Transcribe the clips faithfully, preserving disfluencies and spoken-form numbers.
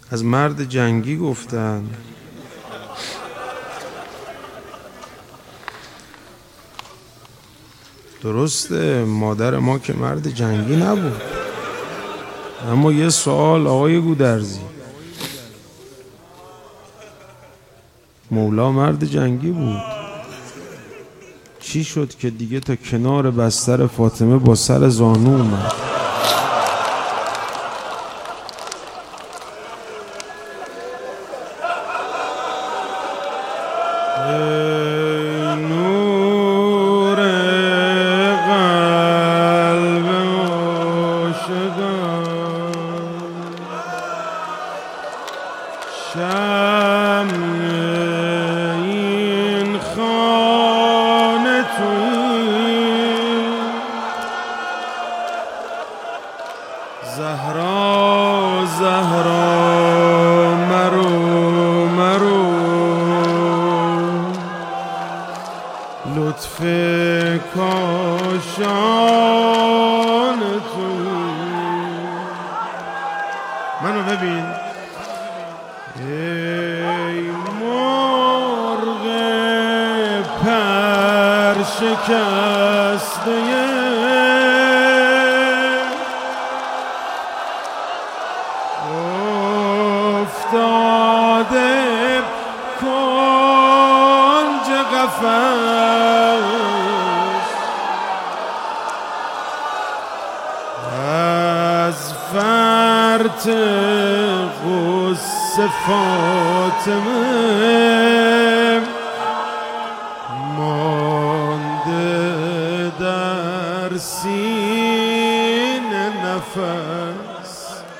از مرد جنگی گفتن. درسته مادر ما که مرد جنگی نبود، اما یه سوال آقای گودرزی، مولا مرد جنگی بود، چی شد که دیگه تا کنار بستر فاطمه با سر زانو اومد؟ زهرا زهرا مرو مرو، لطف کاشان تویی. منو ببین ای مرغ پر شکسته، افتاده کنج قفس، از فرط غصه فاطمه مانده در سینه نفس.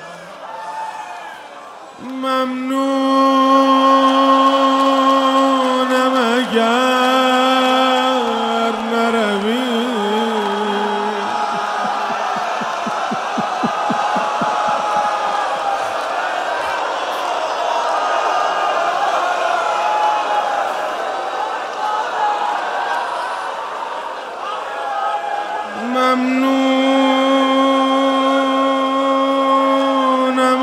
ممنونم اگر نروی، ممنونم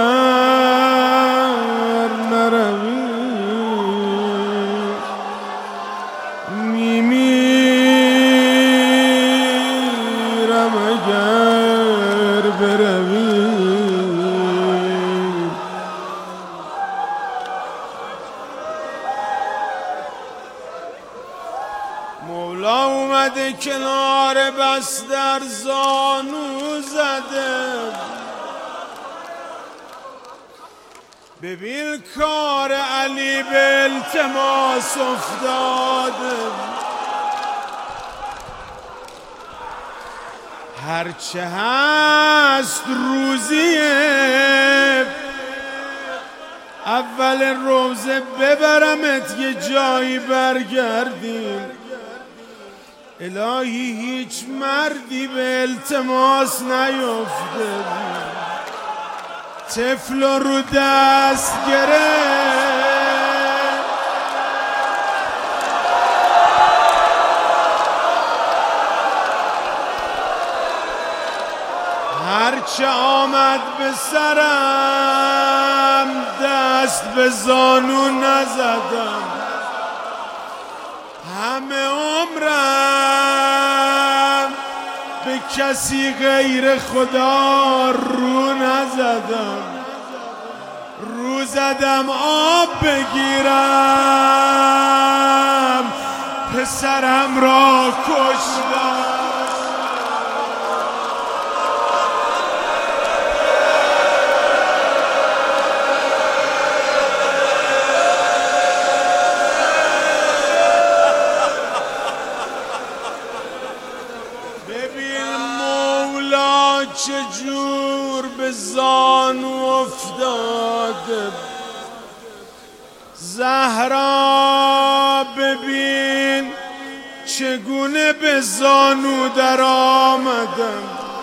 اگر میمیرم اگر بروی. مولا اومده کنار بستر زانو زده، ببین کار علی به التماس افتاده. هرچه هست روزیه، اول روزه ببرمت یه جایی برگردیم. الهی هیچ مردی به التماس نیفته، طفل رو دست گرفت. هرچه آمد به سرم دست به زانو نزدم، همه عمرم به کسی غیر خدا رو نزدم. رو زدم آب بگیرم، پسرم را کشتم. چجور به زانو افتاده، زهرا ببین چگونه به زانو در آمدم.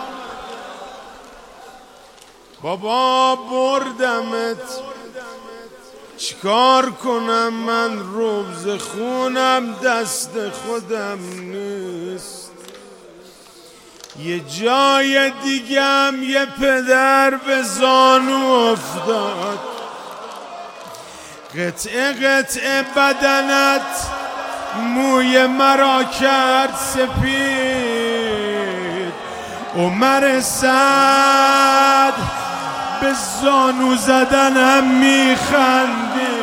بابا بردمت چیکار کنم، من روز خونم دست خودم نیست. یه جای دیگم یه پدر به زانو افتاد، قطعه قطعه بدنت موی مرا کرد سپید. عمر سعد به زانو زدنم میخندی.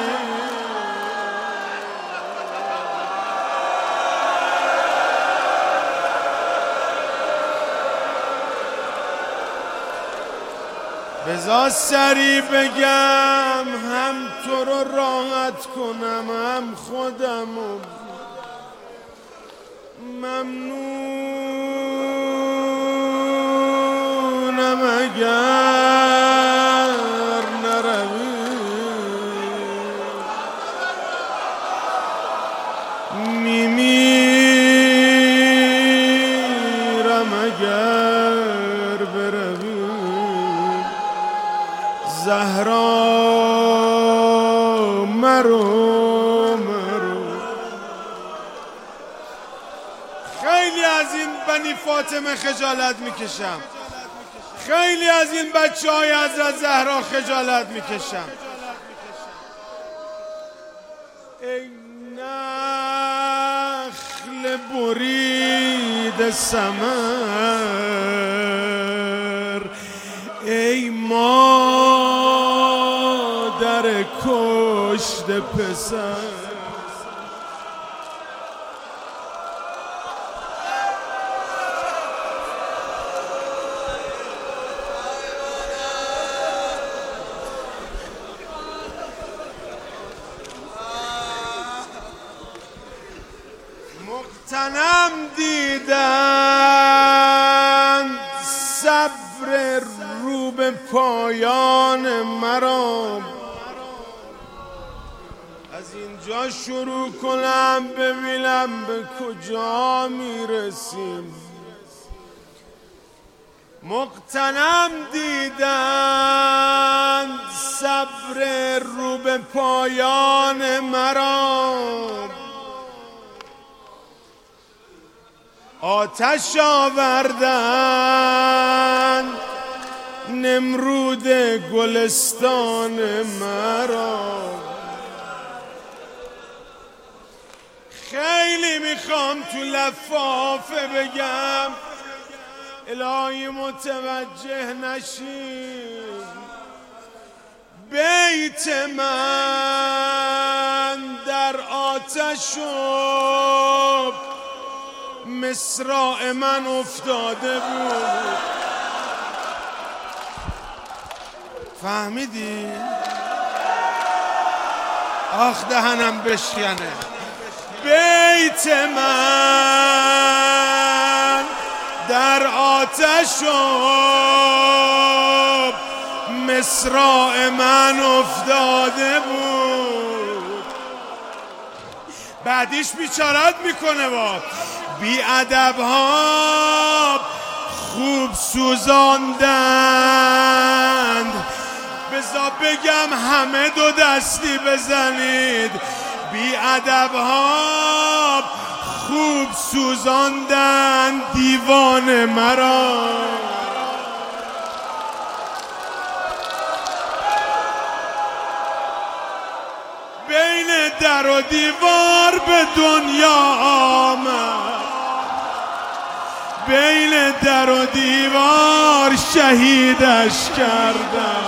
بذار سری بگم هم تو رو راحت کنم هم خودمو. ممنونم اگر نروی، میمیرم اگر بروی. زهرا مرو مرو. خیلی از این بنی فاطمه خجالت میکشم، خیلی از این بچه های حضرت زهرا خجالت میکشم. ای نخل برید ثمر، ای مادر کشت پسر. مقتنم دیدن صبر رو به پایان مرا. از اینجا شروع کنم ببینم به کجا میرسیم. مقتنم دیدن صبر رو به پایان مرا. آتش آوردن نمرود گلستان مرا. خیلی میخوام تو لفافه بگم الهی متوجه نشیم. بیت من در آتش و مصراع من افتاده بود. فهمیدی؟ آخ دهنم بشکنه. بیت من در آتش و مصراع من افتاده بود. بعدیش بیچارت میکنه با بی ادب ها خوب سوزاندند. بذار بگم همه دو دستی بزنید. بی ادب ها خوب سوزاندند دیوان مرا. بین در و دیوار به دنیا آمد، بین در و دیوار شهیدش کردم.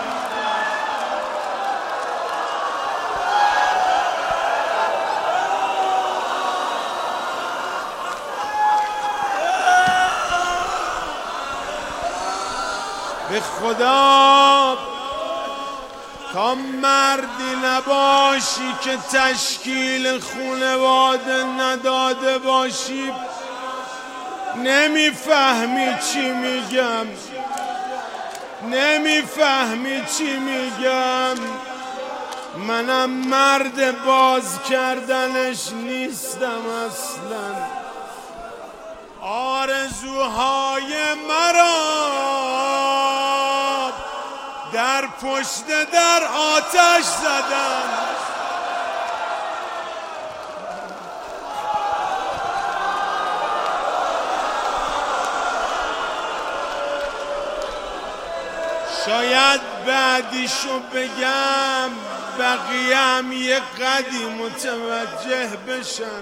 به خدا تا مردی نباشی که تشکیل خانواده نداده باشی نمیفهمی چی میگم، نمیفهمی چی میگم. منم مرد باز کردنش نیستم اصلا. آرزوهای مرا در پشت در آتش زدن. شاید بعدیشو بگم بقیه‌ام یه قدی متوجه بشن.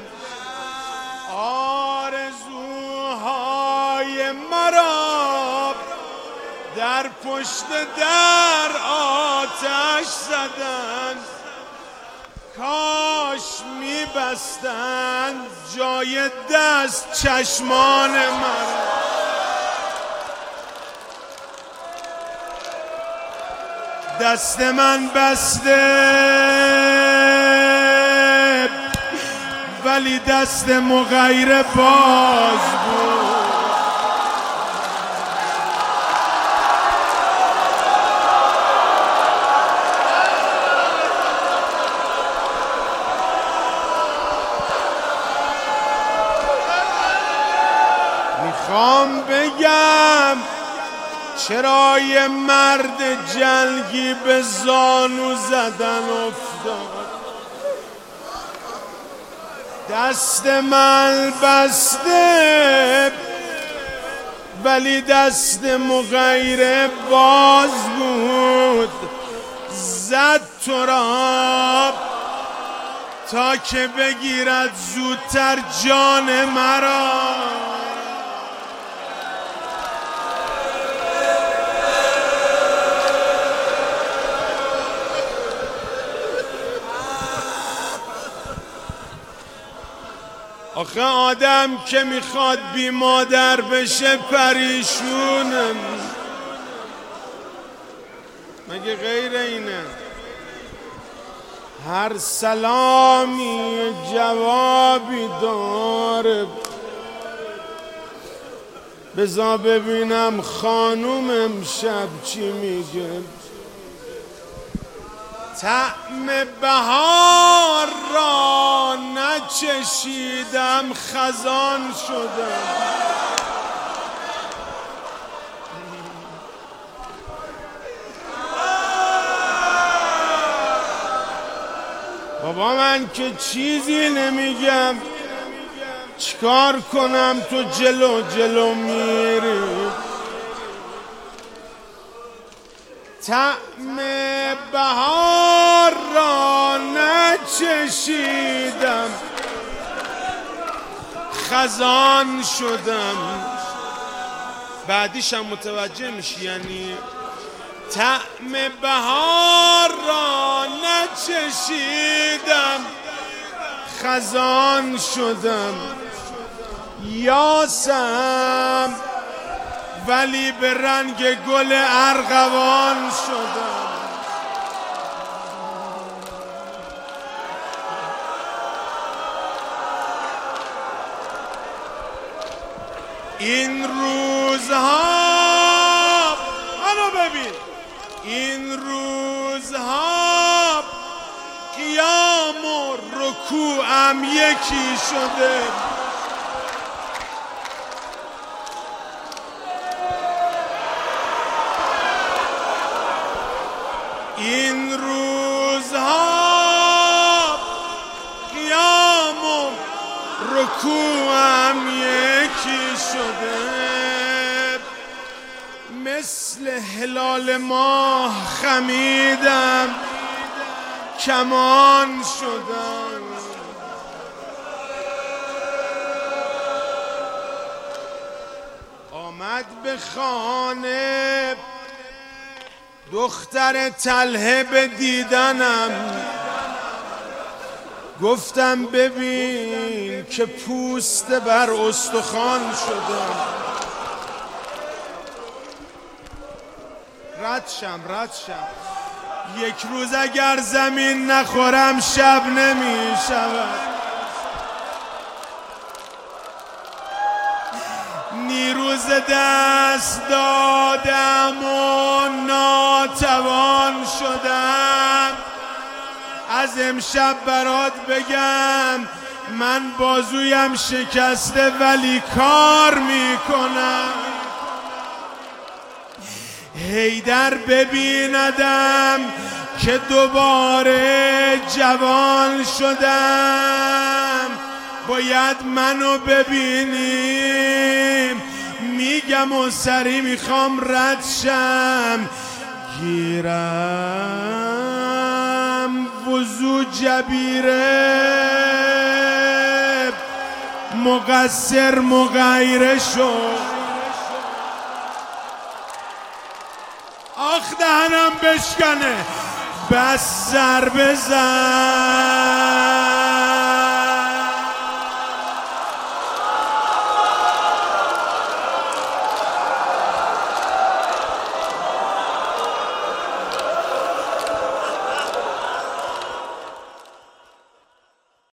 آرزوهای مرا در پشت در آتش زدن، کاش میبستن جای دست چشمان مرا. دست من بسته ولی دست مغیر باز بود. میخوام بگم چرا یه مرد جنگی به زانو زدن افتاد. دست من بسته ولی دست مغیر باز بود. زد تو را تا که بگیرد زودتر جان مرا. آخه آدم که میخواد بی مادر بشه پریشونه، مگه غیر اینه؟ هر سلامی جوابی داره. بذار ببینم خانوم امشب چی میگه. طعم بهار را نچشیدم خزان شدم. بابا من که چیزی نمیگم، چیکار کنم تو جلو جلو میری؟ طعم بهار را نچشیدم خزان شدم. بعدیش هم متوجه میشی، یعنی طعم بهار را نچشیدم خزان شدم. یاسم ولی به رنگ گل ارغوان شدم. این روزها منو ببین، این روزها قیام و رکوعم یکی شده. این روزها قیام و رکوعم یکی شده. مثل هلال ماه خمیدم کمان شدم. آمد به خانه دختر طلحه به دیدنم. گفتم ببین که پوست بر استخوان شدم. رد شم رد شم یک روز اگر زمین نخورم شب نمی شود. نیروز دست دادم و ناتوان شدم. از امشب برات بگم من بازویم شکسته ولی کار میکنم. حیدر ببیندم که دوباره جوان شدم. باید منو ببینیم، میگم و سری میخوام رد شم. گیرم وضو جبیره مقصر مغیره شد آخ دهنم بشکنه بس سر بزن